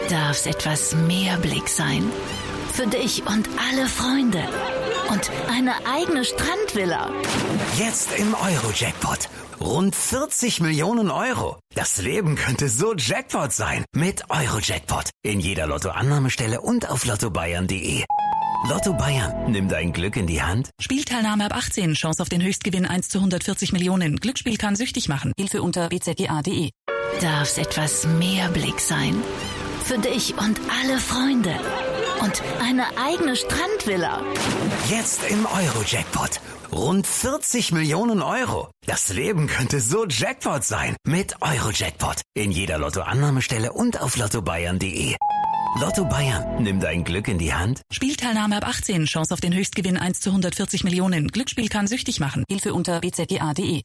darf es etwas mehr Blick sein. Für dich und alle Freunde. Und eine eigene Strandvilla. Jetzt im Euro-Jackpot. Rund 40 Millionen Euro. Das Leben könnte so Jackpot sein. Mit Euro-Jackpot. In jeder Lottoannahmestelle und auf lottobayern.de. Lotto Bayern, nimm dein Glück in die Hand. Spielteilnahme ab 18, Chance auf den Höchstgewinn 1 zu 140 Millionen. Glücksspiel kann süchtig machen. Hilfe unter bzga.de. Darf es etwas mehr Blick sein. Für dich und alle Freunde. Und eine eigene Strandvilla. Jetzt im Euro-Jackpot. Rund 40 Millionen Euro. Das Leben könnte so Jackpot sein. Mit Euro-Jackpot. In jeder Lottoannahmestelle und auf lottobayern.de. Lotto Bayern, nimm dein Glück in die Hand. Spielteilnahme ab 18, Chance auf den Höchstgewinn 1 zu 140 Millionen. Glücksspiel kann süchtig machen. Hilfe unter bzga.de.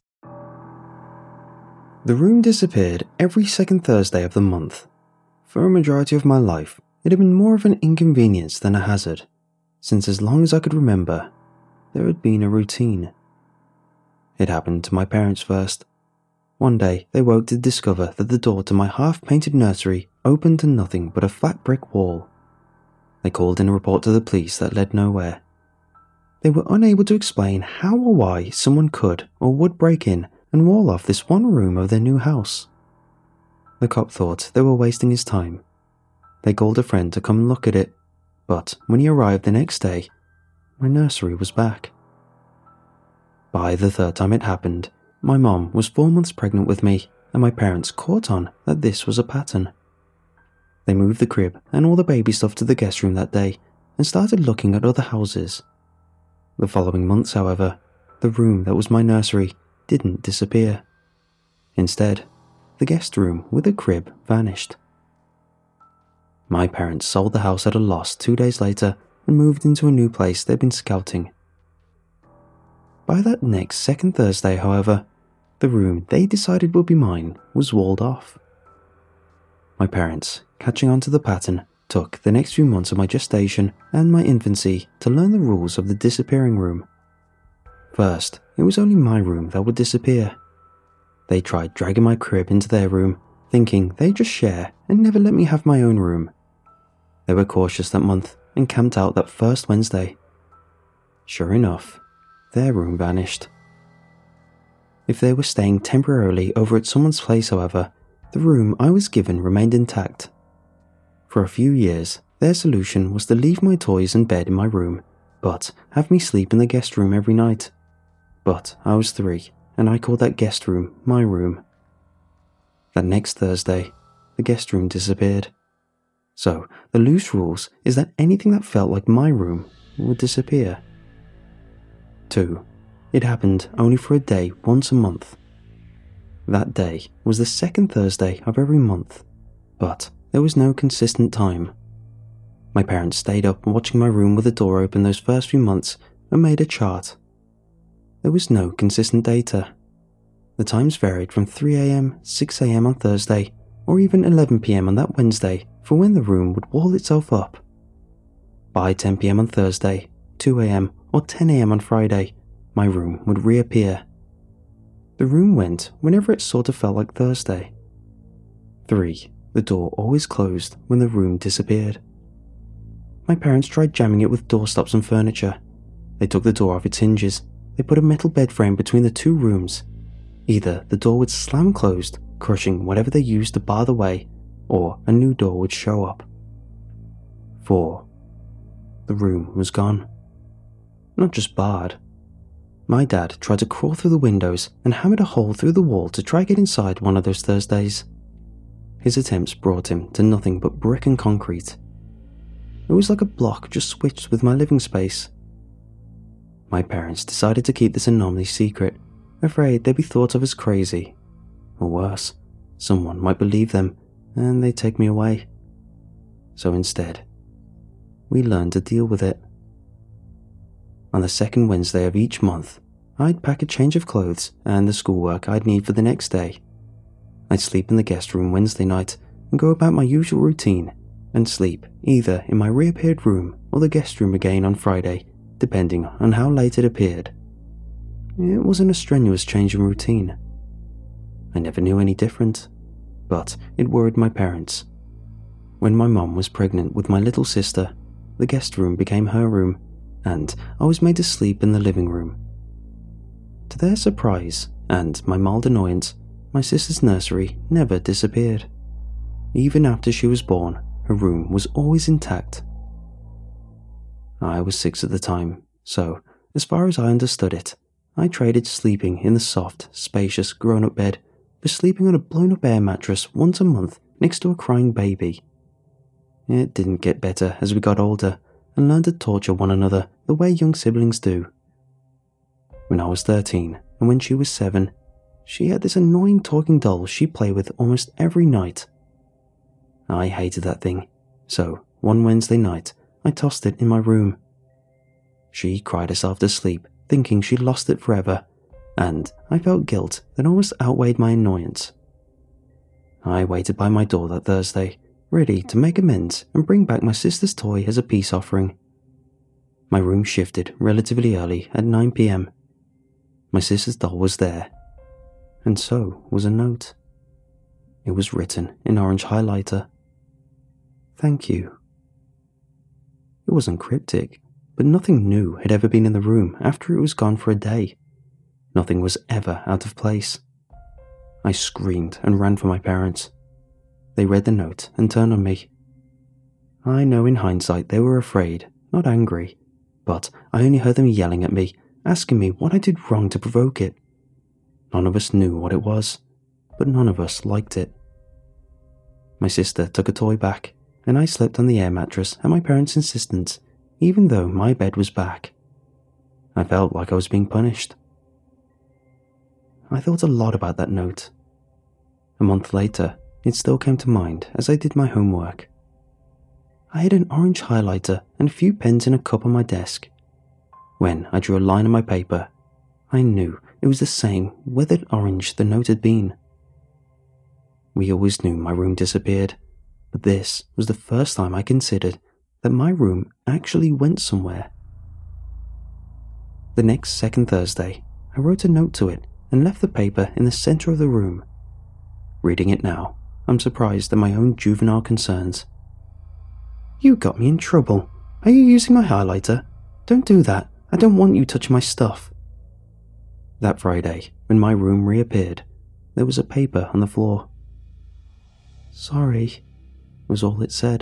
The room disappeared every second Thursday of the month. For a majority of my life, it had been more of an inconvenience than a hazard, since as long as I could remember, there had been a routine. It happened to my parents first. One day, they woke to discover that the door to my half-painted nursery opened to nothing but a flat brick wall. They called in a report to the police that led nowhere. They were unable to explain how or why someone could or would break in and wall off this one room of their new house. The cop thought they were wasting his time. They called a friend to come and look at it, but when he arrived the next day, my nursery was back. By the third time it happened, my mom was 4 months pregnant with me, and my parents caught on that this was a pattern. They moved the crib and all the baby stuff to the guest room that day and started looking at other houses. The following months, however, the room that was my nursery didn't disappear. Instead, the guest room with the crib vanished. My parents sold the house at a loss 2 days later and moved into a new place they'd been scouting. By that next second Thursday, however, the room they decided would be mine was walled off. My parents, catching on to the pattern, took the next few months of my gestation and my infancy to learn the rules of the disappearing room. First, it was only my room that would disappear. They tried dragging my crib into their room, thinking they'd just share and never let me have my own room. They were cautious that month and camped out that first Wednesday. Sure enough, their room vanished. If they were staying temporarily over at someone's place, however, the room I was given remained intact. For a few years, their solution was to leave my toys and bed in my room, but have me sleep in the guest room every night. But I was 3, and I called that guest room my room. That next Thursday, the guest room disappeared. So, the loose rules is that anything that felt like my room would disappear. 2. It happened only for a day once a month. That day was the second Thursday of every month, but there was no consistent time. My parents stayed up watching my room with the door open those first few months and made a chart. There was no consistent data. The times varied from 3 AM, 6 AM on Thursday, or even 11 PM on that Wednesday for when the room would wall itself up. By 10 PM on Thursday, 2 AM, or 10 AM on Friday, my room would reappear. The room went whenever it sort of felt like Thursday. 3. The door always closed when the room disappeared. My parents tried jamming it with doorstops and furniture. They took the door off its hinges. They put a metal bed frame between the two rooms. Either the door would slam closed, crushing whatever they used to bar the way, or a new door would show up. 4. The room was gone. Not just barred. My dad tried to crawl through the windows and hammered a hole through the wall to try get inside one of those Thursdays. His attempts brought him to nothing but brick and concrete. It was like a block just switched with my living space. My parents decided to keep this anomaly secret, afraid they'd be thought of as crazy. Or worse, someone might believe them and they'd take me away. So instead, we learned to deal with it. On the second Wednesday of each month, I'd pack a change of clothes and the schoolwork I'd need for the next day. I'd sleep in the guest room Wednesday night and go about my usual routine and sleep either in my reappeared room or the guest room again on Friday, depending on how late it appeared. It wasn't a strenuous change in routine. I never knew any different, but it worried my parents. When my mum was pregnant with my little sister, the guest room became her room, and I was made to sleep in the living room. To their surprise and my mild annoyance, my sister's nursery never disappeared. Even after she was born, her room was always intact. I was 6 at the time, so as far as I understood it, I traded sleeping in the soft, spacious grown-up bed for sleeping on a blown-up air mattress once a month next to a crying baby. It didn't get better as we got older and learned to torture one another the way young siblings do. When I was 13 and when she was 7, she had this annoying talking doll she'd play with almost every night. I hated that thing, so one Wednesday night I tossed it in my room. She cried herself to sleep thinking she'd lost it forever, and I felt guilt that almost outweighed my annoyance. I waited by my door that Thursday, ready to make amends and bring back my sister's toy as a peace offering. My room shifted relatively early at 9 p.m. My sister's doll was there, and so was a note. It was written in orange highlighter. Thank you. It wasn't cryptic, but nothing new had ever been in the room after it was gone for a day. Nothing was ever out of place. I screamed and ran for my parents. They read the note and turned on me. I know in hindsight they were afraid, not angry, but I only heard them yelling at me, asking me what I did wrong to provoke it. None of us knew what it was, but none of us liked it. My sister took a toy back, and I slept on the air mattress at my parents' insistence, even though my bed was back. I felt like I was being punished. I thought a lot about that note. A month later, it still came to mind as I did my homework. I had an orange highlighter and a few pens in a cup on my desk. When I drew a line on my paper, I knew it was the same weathered orange the note had been. We always knew my room disappeared, but this was the first time I considered that my room actually went somewhere. The next second Thursday, I wrote a note to it and left the paper in the center of the room. Reading it now, I'm surprised at my own juvenile concerns. You got me in trouble. Are you using my highlighter? Don't do that. I don't want you touching my stuff. That Friday, when my room reappeared, there was a paper on the floor. Sorry, was all it said.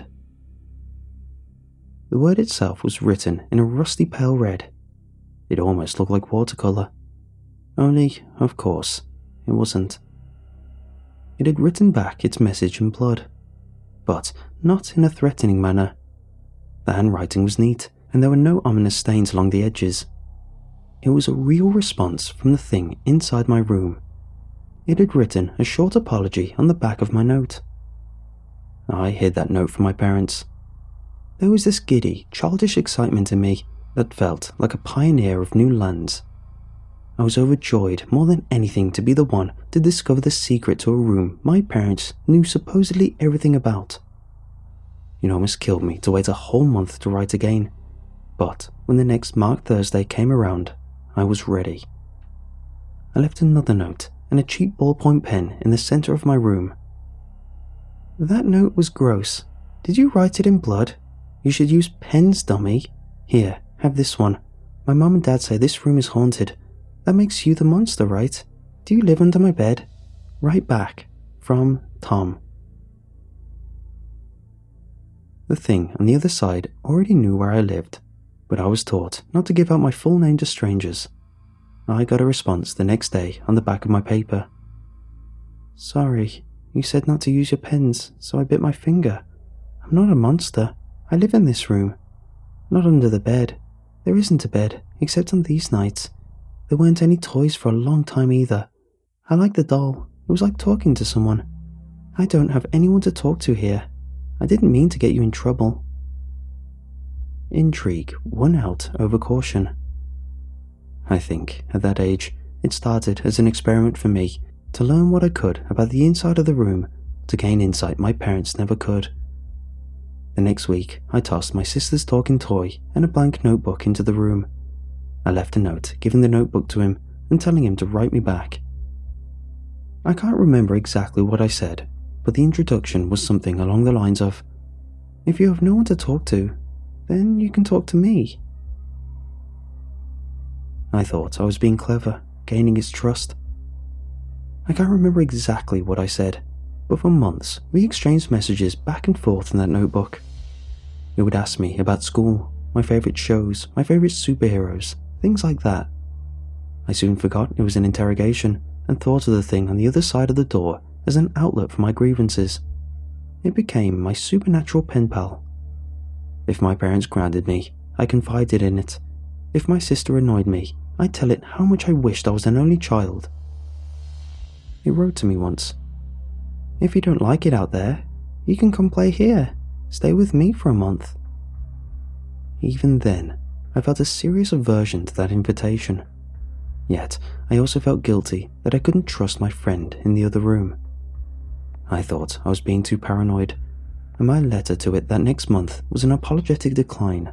The word itself was written in a rusty pale red. It almost looked like watercolor. Only, of course, it wasn't. It had written back its message in blood, but not in a threatening manner. The handwriting was neat, and there were no ominous stains along the edges. It was a real response from the thing inside my room. It had written a short apology on the back of my note. I hid that note from my parents. There was this giddy, childish excitement in me that felt like a pioneer of new lands. I was overjoyed more than anything to be the one to discover the secret to a room my parents knew supposedly everything about. It almost killed me to wait a whole month to write again, but when the next marked Thursday came around, I was ready. I left another note and a cheap ballpoint pen in the center of my room. That note was gross. Did you write it in blood? You should use pens, dummy. Here, have this one. My mom and dad say this room is haunted. That makes you the monster, right? Do you live under my bed? Right back. From Tom. The thing on the other side already knew where I lived, but I was taught not to give out my full name to strangers. I got a response the next day on the back of my paper. Sorry, you said not to use your pens, so I bit my finger. I'm not a monster. I live in this room. Not under the bed. There isn't a bed, except on these nights. There weren't any toys for a long time either. I like the doll. It was like talking to someone. I don't have anyone to talk to here. I didn't mean to get you in trouble. Intrigue won out over caution. I think, at that age, it started as an experiment for me to learn what I could about the inside of the room to gain insight my parents never could. The next week, I tossed my sister's talking toy and a blank notebook into the room. I left a note giving the notebook to him and telling him to write me back. I can't remember exactly what I said, but the introduction was something along the lines of, If you have no one to talk to, then you can talk to me." I thought I was being clever, gaining its trust. I can't remember exactly what I said, but for months we exchanged messages back and forth in that notebook. It would ask me about school, my favourite shows, my favourite superheroes, things like that. I soon forgot it was an interrogation and thought of the thing on the other side of the door as an outlet for my grievances. It became my supernatural pen pal. If my parents grounded me, I confided in it. If my sister annoyed me, I'd tell it how much I wished I was an only child. It wrote to me once, "If you don't like it out there, you can come play here. Stay with me for a month." Even then, I felt a serious aversion to that invitation. Yet, I also felt guilty that I couldn't trust my friend in the other room. I thought I was being too paranoid, and my letter to it that next month was an apologetic decline.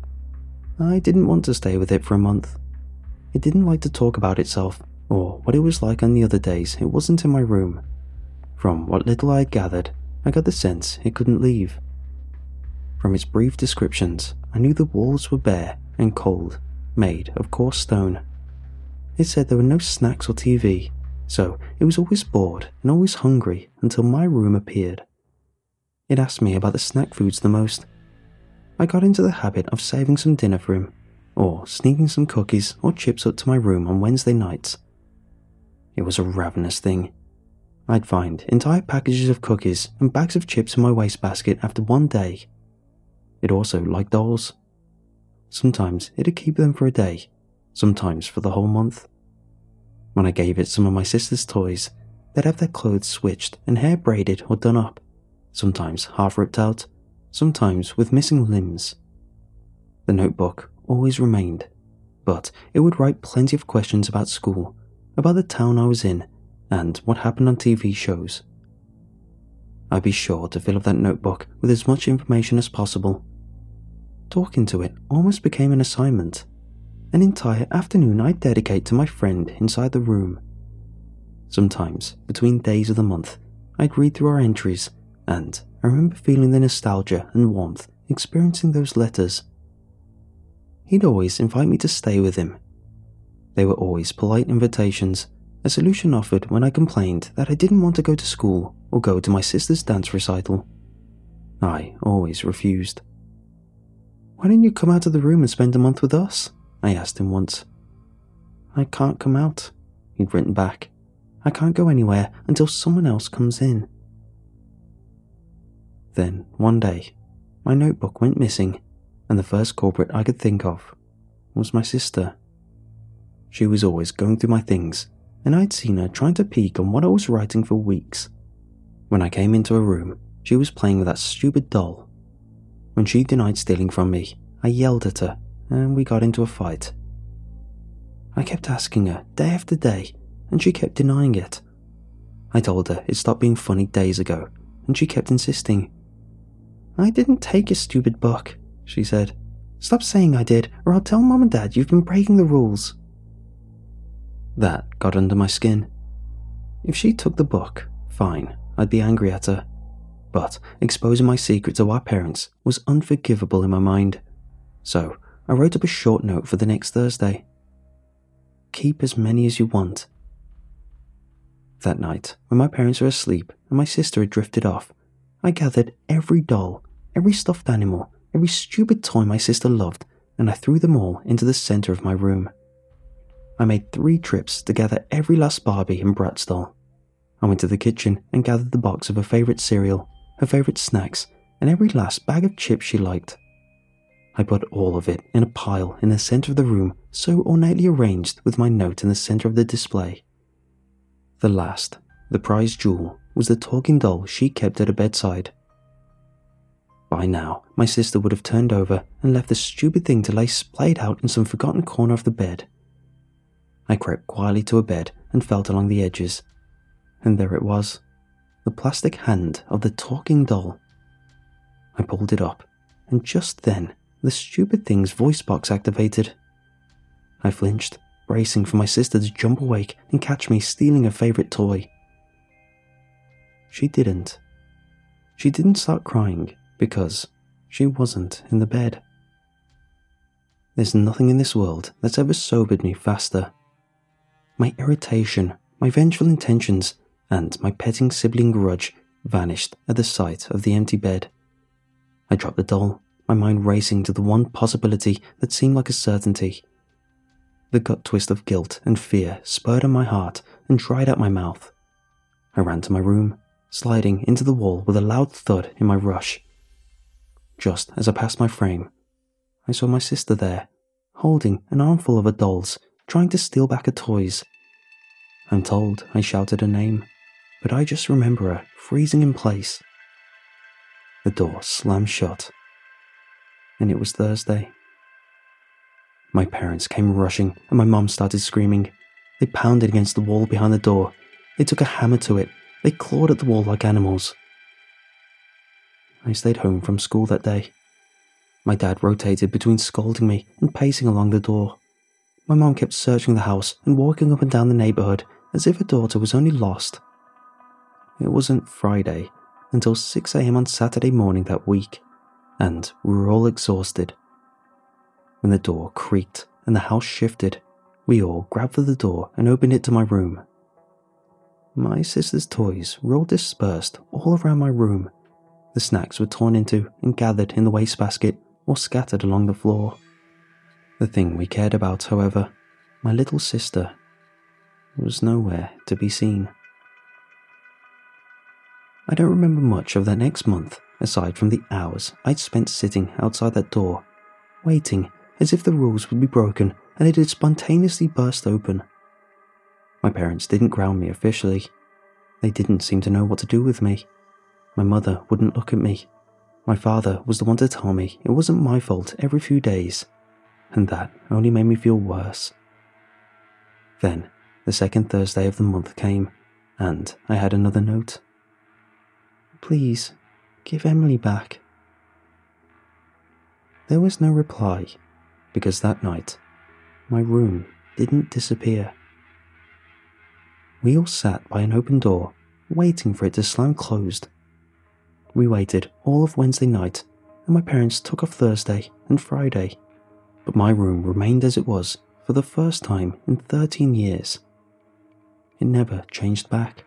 I didn't want to stay with it for a month. It didn't like to talk about itself, or what it was like on the other days it wasn't in my room. From what little I had gathered, I got the sense it couldn't leave. From its brief descriptions, I knew the walls were bare and cold, made of coarse stone. It said there were no snacks or TV, so it was always bored and always hungry until my room appeared. It asked me about the snack foods the most. I got into the habit of saving some dinner for him, or sneaking some cookies or chips up to my room on Wednesday nights. It was a ravenous thing. I'd find entire packages of cookies and bags of chips in my wastebasket after one day. It also liked dolls. Sometimes it'd keep them for a day, sometimes for the whole month. When I gave it some of my sister's toys, they'd have their clothes switched and hair braided or done up, sometimes half ripped out, sometimes with missing limbs. The notebook always remained, but it would write plenty of questions about school, about the town I was in, and what happened on TV shows. I'd be sure to fill up that notebook with as much information as possible. Talking to it almost became an assignment. An entire afternoon I'd dedicate to my friend inside the room. Sometimes, between days of the month, I'd read through our entries, and I remember feeling the nostalgia and warmth experiencing those letters. He'd always invite me to stay with him. They were always polite invitations, a solution offered when I complained that I didn't want to go to school or go to my sister's dance recital. I always refused. "Why don't you come out of the room and spend a month with us?" I asked him once. "I can't come out," he'd written back. "I can't go anywhere until someone else comes in." Then, one day, my notebook went missing, and the first culprit I could think of was my sister. She was always going through my things, and I'd seen her trying to peek on what I was writing for weeks. When I came into her room, she was playing with that stupid doll. When she denied stealing from me, I yelled at her, and we got into a fight. I kept asking her day after day, and she kept denying it. I told her it stopped being funny days ago, and she kept insisting. "I didn't take your stupid book," she said. "Stop saying I did, or I'll tell Mom and Dad you've been breaking the rules." That got under my skin. If she took the book, fine, I'd be angry at her. But exposing my secret to our parents was unforgivable in my mind. So I wrote up a short note for the next Thursday. "Keep as many as you want." That night, when my parents were asleep and my sister had drifted off, I gathered every doll, every stuffed animal, every stupid toy my sister loved, and I threw them all into the center of my room. I made 3 trips to gather every last Barbie and Bratz doll. I went to the kitchen and gathered the box of her favorite cereal, her favorite snacks, and every last bag of chips she liked. I put all of it in a pile in the center of the room, so ornately arranged with my note in the center of the display. The last, the prized jewel, was the talking doll she kept at her bedside. By now, my sister would have turned over and left the stupid thing to lay splayed out in some forgotten corner of the bed. I crept quietly to her bed and felt along the edges, and there it was, the plastic hand of the talking doll. I pulled it up, and just then, the stupid thing's voice box activated. I flinched, bracing for my sister to jump awake and catch me stealing her favorite toy. She didn't. She didn't start crying because she wasn't in the bed. There's nothing in this world that's ever sobered me faster. My irritation, my vengeful intentions, and my petting sibling grudge vanished at the sight of the empty bed. I dropped the doll, my mind racing to the one possibility that seemed like a certainty. The gut twist of guilt and fear spurred on my heart and dried out my mouth. I ran to my room, sliding into the wall with a loud thud in my rush. Just as I passed my frame, I saw my sister there, holding an armful of her dolls, trying to steal back her toys. I'm told I shouted her name, but I just remember her freezing in place. The door slammed shut, and it was Thursday. My parents came rushing, and my mum started screaming. They pounded against the wall behind the door. They took a hammer to it. They clawed at the wall like animals. I stayed home from school that day. My dad rotated between scolding me and pacing along the door. My mum kept searching the house and walking up and down the neighbourhood as if her daughter was only lost. It wasn't Friday until 6 a.m. on Saturday morning that week, and we were all exhausted. When the door creaked and the house shifted, we all grabbed for the door and opened it to my room. My sister's toys were all dispersed all around my room. The snacks were torn into and gathered in the wastebasket or scattered along the floor. The thing we cared about, however, my little sister, was nowhere to be seen. I don't remember much of that next month, aside from the hours I'd spent sitting outside that door, waiting as if the rules would be broken and it had spontaneously burst open. My parents didn't ground me officially. They didn't seem to know what to do with me. My mother wouldn't look at me. My father was the one to tell me it wasn't my fault every few days, and that only made me feel worse. Then, the second Thursday of the month came, and I had another note. Please, give Emily back. There was no reply, because that night, my room didn't disappear. We all sat by an open door, waiting for it to slam closed. We waited all of Wednesday night, and my parents took off Thursday and Friday, but my room remained as it was for the first time in 13 years. It never changed back.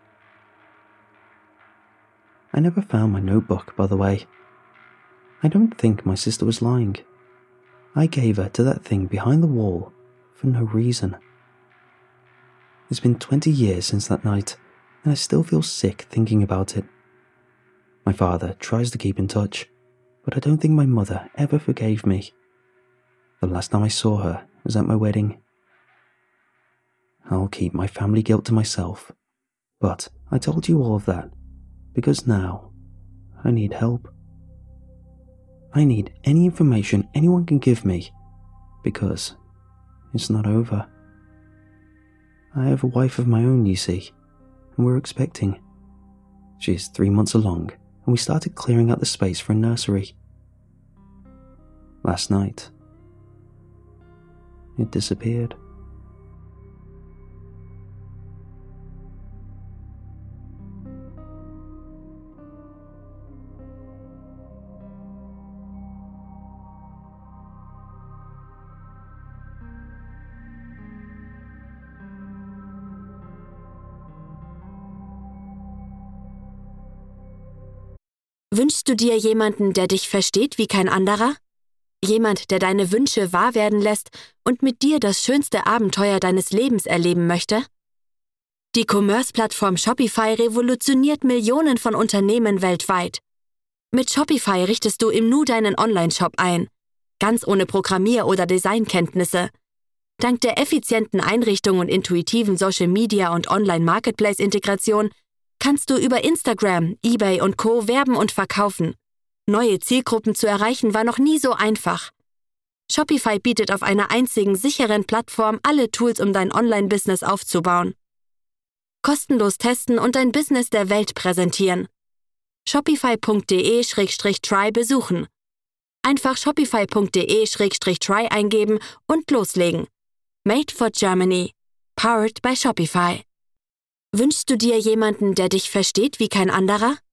I never found my notebook, by the way. I don't think my sister was lying. I gave her to that thing behind the wall for no reason. It's been 20 years since that night, and I still feel sick thinking about it. My father tries to keep in touch, but I don't think my mother ever forgave me. The last time I saw her was at my wedding. I'll keep my family guilt to myself, but I told you all of that because now I need help. I need any information anyone can give me because it's not over. I have a wife of my own, you see, and we're expecting. She's 3 months along, and we started clearing out the space for a nursery. Last night, it disappeared. Wünschst du dir jemanden, der dich versteht wie kein anderer? Jemand, der deine Wünsche wahr werden lässt und mit dir das schönste Abenteuer deines Lebens erleben möchte? Die Commerce-Plattform Shopify revolutioniert Millionen von Unternehmen weltweit. Mit Shopify richtest du im Nu deinen Online-Shop ein, ganz ohne Programmier- oder Designkenntnisse. Dank der effizienten Einrichtung und intuitiven Social-Media- und Online-Marketplace-Integration kannst du über Instagram, eBay und Co. werben und verkaufen. Neue Zielgruppen zu erreichen war noch nie so einfach. Shopify bietet auf einer einzigen sicheren Plattform alle Tools, um dein Online-Business aufzubauen. Kostenlos testen und dein Business der Welt präsentieren. Shopify.de/try besuchen. Einfach Shopify.de/try eingeben und loslegen. Made for Germany. Powered by Shopify. Wünschst du dir jemanden, der dich versteht wie kein anderer?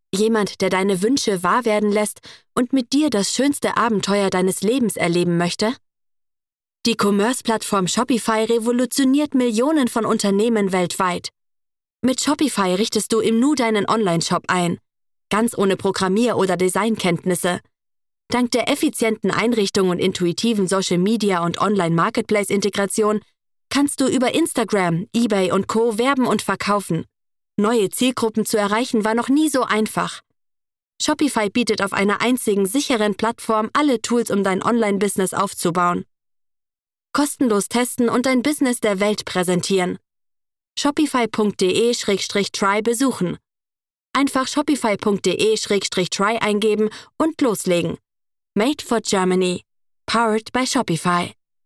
Jemand, der deine Wünsche wahr werden lässt und mit dir das schönste Abenteuer deines Lebens erleben möchte? Die Commerce-Plattform Shopify revolutioniert Millionen von Unternehmen weltweit. Mit Shopify richtest du im Nu deinen Online-Shop ein, ganz ohne Programmier- oder Designkenntnisse. Dank der effizienten Einrichtung und intuitiven Social-Media- und Online-Marketplace-Integration kannst du über Instagram, eBay und Co. werben und verkaufen. Neue Zielgruppen zu erreichen war noch nie so einfach. Shopify bietet auf einer einzigen sicheren Plattform alle Tools, um dein Online-Business aufzubauen. Kostenlos testen und dein Business der Welt präsentieren. Shopify.de/try besuchen. Einfach shopify.de/try eingeben und loslegen. Made for Germany. Powered by Shopify.